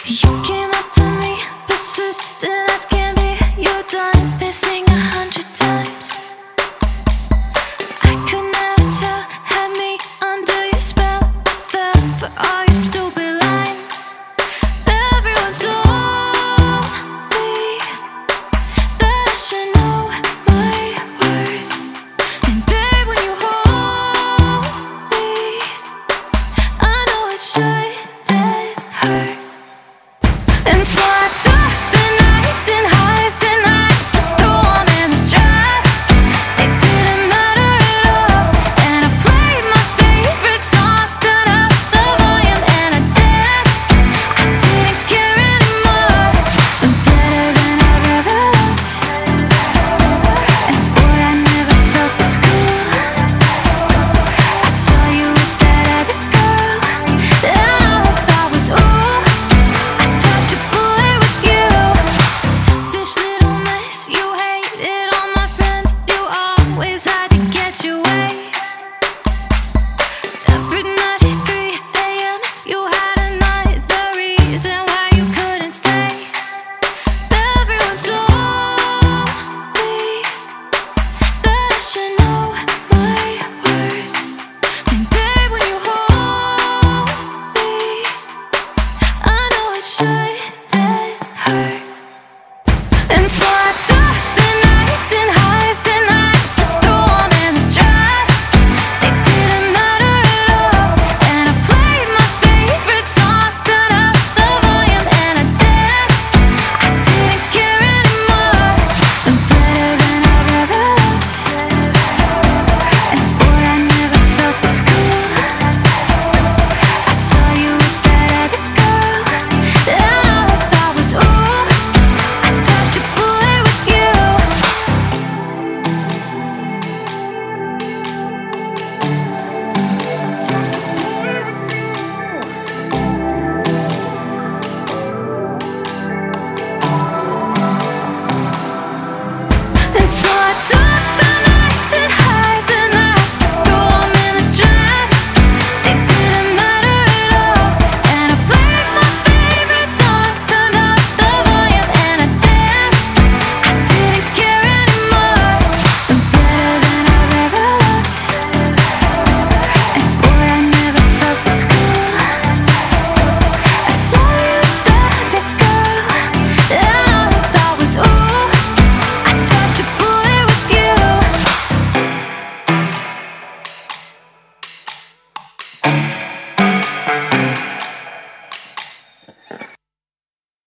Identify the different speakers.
Speaker 1: You came up to me, persistent as can be. You've done this thing 100 times. I could never tell, had me under your spell. I fell for all your stupid lines. Everyone told me that I should know my worth. And babe, when you hold me, I know it's right.